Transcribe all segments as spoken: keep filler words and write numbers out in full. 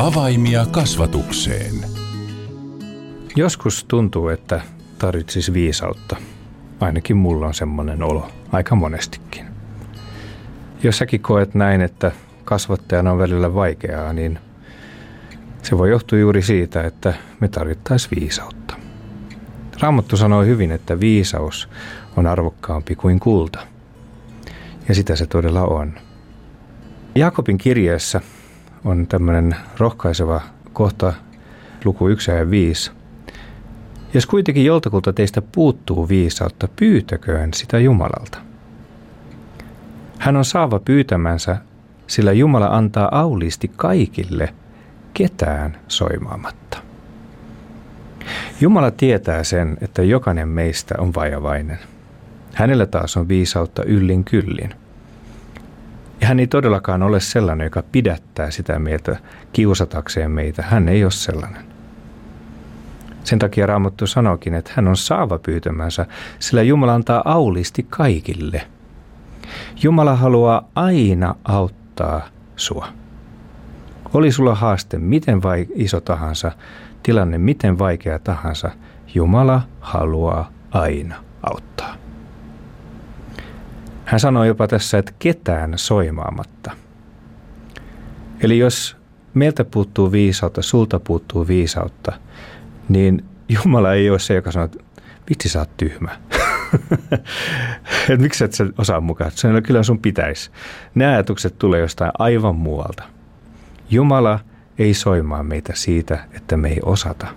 Avaimia kasvatukseen. Joskus tuntuu, että tarvitsisi viisautta. Ainakin mulla on semmoinen olo, aika monestikin. Jos säkin koet näin, että kasvattajana on välillä vaikeaa, niin se voi johtua juuri siitä, että me tarvittaisiin viisautta. Raamattu sanoo hyvin, että viisaus on arvokkaampi kuin kulta. Ja sitä se todella on. Jaakobin kirjeessä on tämmöinen rohkaiseva kohta, luku yksi ja viisi. Jos kuitenkin joltakulta teistä puuttuu viisautta, pyytäköön sitä Jumalalta. Hän on saava pyytämänsä, sillä Jumala antaa auliisti kaikille, ketään soimaamatta. Jumala tietää sen, että jokainen meistä on vajavainen. Hänellä taas on viisautta yllin kyllin. Ja hän ei todellakaan ole sellainen, joka pidättää sitä mieltä kiusatakseen meitä. Hän ei ole sellainen. Sen takia Raamattu sanookin, että hän on saava pyytämänsä, sillä Jumala antaa auliisti kaikille. Jumala haluaa aina auttaa sua. Oli sulla haaste miten vai iso tahansa, tilanne miten vaikea tahansa, Jumala haluaa aina auttaa. Hän sanoo jopa tässä, että ketään soimaamatta. Eli jos meiltä puuttuu viisautta, sulta puuttuu viisautta, niin Jumala ei ole se, joka sanoo, että vitsi sä oot tyhmä. Et miksi et sä osaa mukaan? Sanoo, kyllä sun pitäisi. Nämä ajatukset tulee jostain aivan muualta. Jumala ei soimaa meitä siitä, että me ei osata.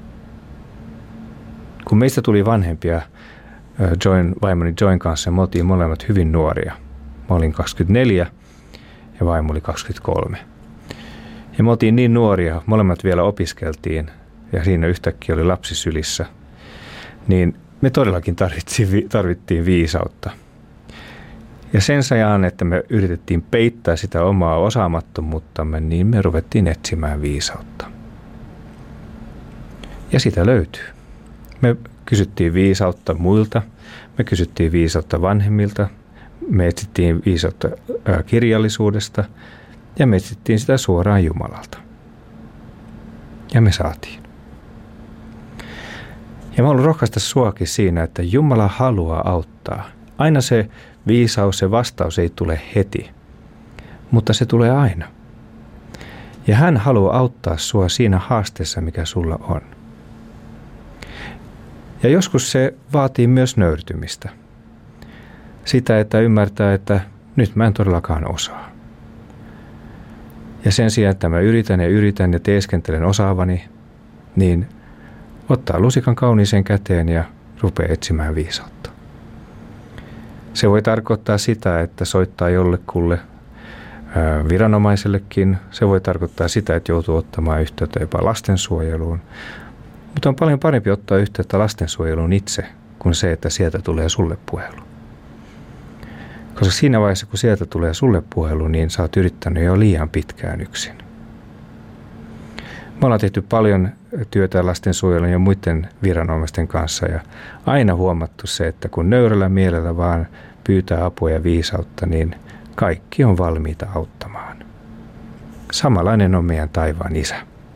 Kun meistä tuli vanhempia Join, vaimoni Join kanssa, me oltiin molemmat hyvin nuoria. Mä olin kaksikymmentäneljä ja vaimo oli kaksikymmentäkolme. Ja me oltiin niin nuoria, molemmat vielä opiskeltiin ja siinä yhtäkkiä oli lapsi sylissä. Niin me todellakin tarvittiin, tarvittiin viisautta. Ja sen sijaan, että me yritettiin peittää sitä omaa osaamattomuuttamme, niin me ruvettiin etsimään viisautta. Ja sitä löytyy. Me kysyttiin viisautta muilta, me kysyttiin viisautta vanhemmilta, me etsittiin viisautta kirjallisuudesta ja me etsittiin sitä suoraan Jumalalta. Ja me saatiin. Ja mä haluan rohkaista suakin siinä, että Jumala haluaa auttaa. Aina se viisaus, se vastaus ei tule heti, mutta se tulee aina. Ja hän haluaa auttaa sua siinä haasteessa, mikä sulla on. Ja joskus se vaatii myös nöyrtymistä. Sitä, että ymmärtää, että nyt mä en todellakaan osaa. Ja sen sijaan, että mä yritän ja yritän ja teeskentelen osaavani, niin ottaa lusikan kauniiseen käteen ja rupeaa etsimään viisautta. Se voi tarkoittaa sitä, että soittaa jollekulle viranomaisellekin. Se voi tarkoittaa sitä, että joutuu ottamaan yhteyttä jopa lastensuojeluun. Mutta on paljon parempi ottaa yhteyttä lastensuojeluun itse, kuin se, että sieltä tulee sulle puhelu. Koska siinä vaiheessa, kun sieltä tulee sulle puhelu, niin sä oot yrittänyt jo liian pitkään yksin. Me ollaan tehty paljon työtä lastensuojelun ja muiden viranomaisten kanssa ja aina huomattu se, että kun nöyrällä mielellä vaan pyytää apua ja viisautta, niin kaikki on valmiita auttamaan. Samanlainen on meidän taivaan Isä.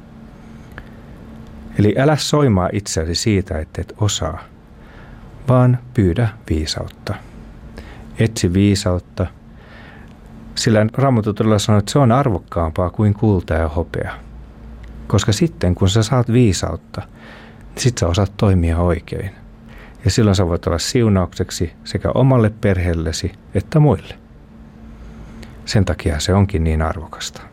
Eli älä soimaa itseäsi siitä, että et osaa, vaan pyydä viisautta. Etsi viisautta, sillä Raamattu todella sanoo, että se on arvokkaampaa kuin kulta ja hopea. Koska sitten, kun sä saat viisautta, niin sit sä osaat toimia oikein. Ja silloin sä voit olla siunaukseksi sekä omalle perheellesi että muille. Sen takia se onkin niin arvokasta.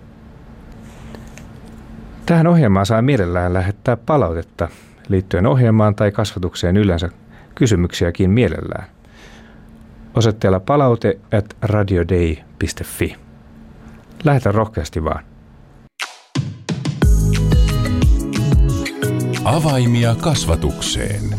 Tähän ohjelmaan saa mielellään lähettää palautetta liittyen ohjelmaan tai kasvatukseen yleensä, kysymyksiäkin mielellään. Osoitteella palaute at radiodei piste fi. Lähetä rohkeasti vaan. Avaimia kasvatukseen.